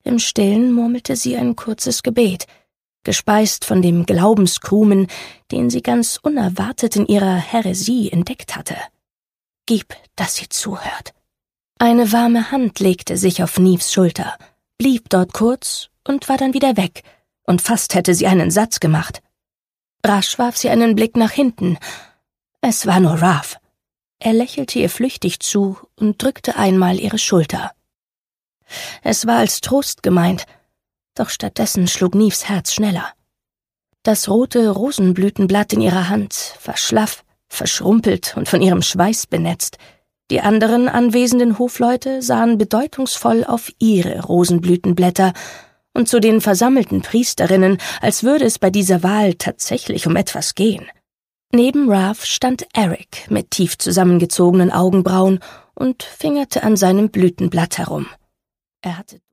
Im Stillen murmelte sie ein kurzes Gebet, gespeist von dem Glaubenskrumen, den sie ganz unerwartet in ihrer Häresie entdeckt hatte. Gib, dass sie zuhört. Eine warme Hand legte sich auf Neves Schulter, blieb dort kurz und war dann wieder weg, und fast hätte sie einen Satz gemacht. Rasch warf sie einen Blick nach hinten. Es war nur Rav. Er lächelte ihr flüchtig zu und drückte einmal ihre Schulter. Es war als Trost gemeint, doch stattdessen schlug Neves Herz schneller. Das rote Rosenblütenblatt in ihrer Hand war schlaff, verschrumpelt und von ihrem Schweiß benetzt. Die anderen anwesenden Hofleute sahen bedeutungsvoll auf ihre Rosenblütenblätter und zu den versammelten Priesterinnen, als würde es bei dieser Wahl tatsächlich um etwas gehen. Neben Rav stand Eric mit tief zusammengezogenen Augenbrauen und fingerte an seinem Blütenblatt herum. Er hatte